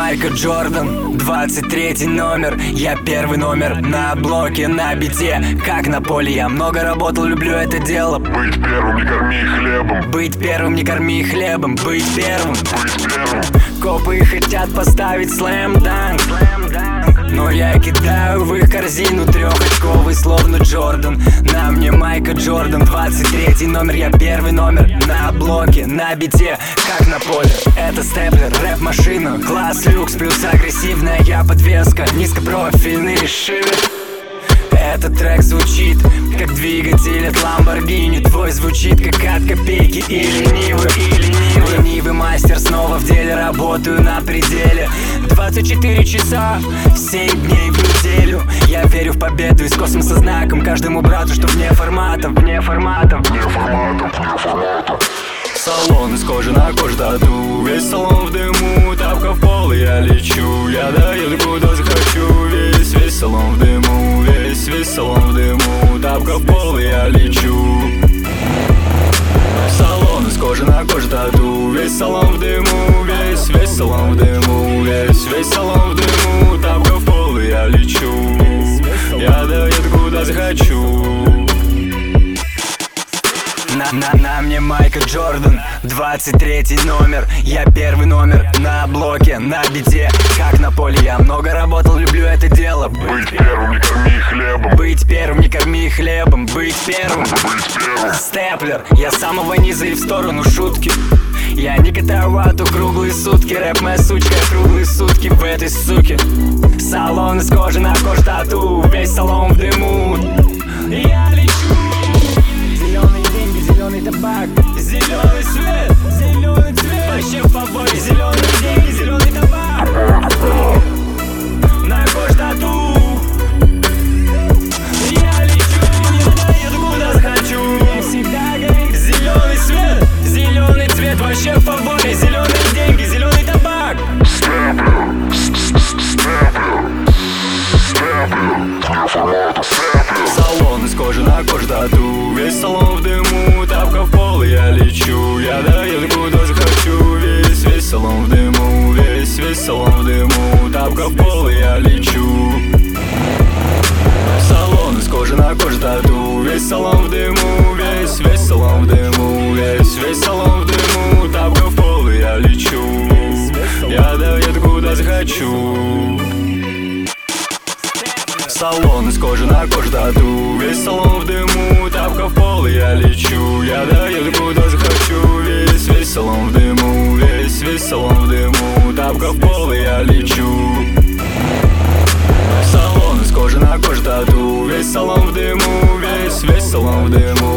Майкл Джордан, 23 номер. Я первый номер на блоке, на бите, как на поле. Я много работал, люблю это дело. Быть первым, не корми хлебом. Быть первым, не корми хлебом. Быть первым. Быть первым. Копы хотят поставить слэм-данк, но я кидаю в их корзину трехочковый, словно Джордан. На мне Майкл Джордан, 23 номер. Я первый номер на блоке, на бите, как на поле. Это степлер, рэп-машина, класс люкс, плюс агрессивная подвеска, низкопрофильный шивер. Этот трек звучит, как двигатель от Ламборгини. Твой звучит, как от копейки и ленивый. Ленивый мастер, снова в деле, работаю на пределе. 24 часа, 7 дней в неделю. Я верю в победу из космоса знаком каждому брату, что вне форматов. Салон из кожи на кожу тату, весь салон в дыму, тапка в пол, и я лечу. Я доеду куда захочу, весь салон в дыму, весь салон в дыму, тапка в пол, и я лечу. Салон из кожи на кожу тату, весь салон в дыму, весь салон в дыму, весь салон в дыму, тапка в пол, и я лечу. Я доеду куда захочу. На мне Майкл Джордан, 23 номер. Я первый номер на блоке, на бите, как на поле. Я много работал, люблю это дело. Быть первым, не корми хлебом. Быть первым, не корми хлебом. Быть первым. Степлер, я с самого низа и в сторону шутки. Я не катаю вату круглые сутки. Рэп моя сучка, круглые сутки в этой суке. Салон из кожи на кожу тату, весь салон в дыму. Я лечу. Зеленые деньги, зеленый табак, зеленый свет, зеленый цвет. Вообще в поборе, зеленые деньги, зеленый табак. На кожу тату. Я лечу, я доеду куда захочу. Мне всегда горит зеленый свет, зеленый цвет. Вообще в поборе, зеленые деньги, зеленый табак. Салон из кожи на кожу тату, весь салон в дыму, тапка в пол, и я лечу. Я доеду куда захочу, весь салон в дыму, весь салон в дыму, тапка в пол, и я лечу. Салон из кожи на кожу тату, весь салон в дыму, весь салон в дыму, весь салон в дыму, тапка в пол, и я лечу. Я доеду куда захочу. Салон из кожи на кожу тату, весь салон в дыму, тапка в пол, и я лечу. Я доеду куда захочу, весь салон в дыму, весь салон в дыму, тапка в пол, и я лечу. Салон из кожи на кожу тату, весь салон в дыму, весь салон в дыму,